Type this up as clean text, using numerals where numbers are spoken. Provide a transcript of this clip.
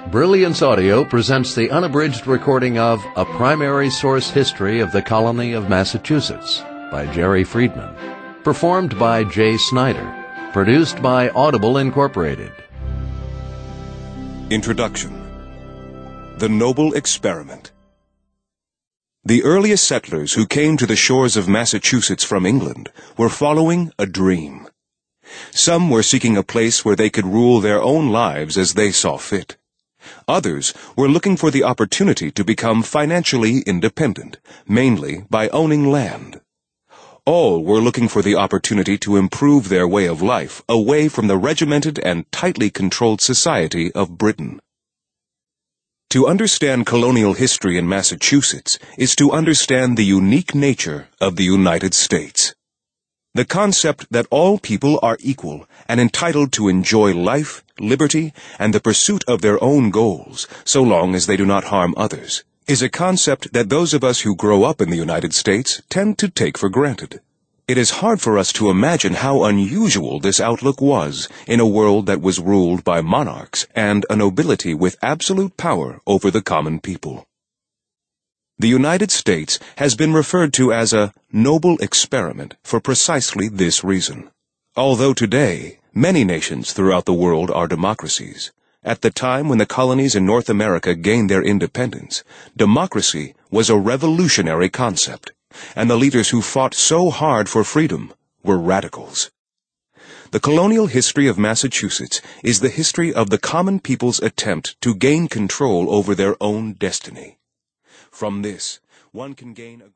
Brilliance Audio presents the unabridged recording of A Primary Source History of the Colony of Massachusetts by Jerry Friedman, performed by Jay Snyder, produced by Audible Incorporated. Introduction. The Noble Experiment. The earliest settlers who came to the shores of Massachusetts from England were following a dream. Some were seeking a place where they could rule their own lives as they saw fit. Others were looking for the opportunity to become financially independent, mainly by owning land. All were looking for the opportunity to improve their way of life away from the regimented and tightly controlled society of Britain. To understand colonial history in Massachusetts is to understand the unique nature of the United States. The concept that all people are equal and entitled to enjoy life, liberty, and the pursuit of their own goals, so long as they do not harm others, is a concept that those of us who grow up in the United States tend to take for granted. It is hard for us to imagine how unusual this outlook was in a world that was ruled by monarchs and a nobility with absolute power over the common people. The United States has been referred to as a noble experiment for precisely this reason. Although today, many nations throughout the world are democracies, at the time when the colonies in North America gained their independence, democracy was a revolutionary concept, and the leaders who fought so hard for freedom were radicals. The colonial history of Massachusetts is the history of the common people's attempt to gain control over their own destiny. From this, one can gain a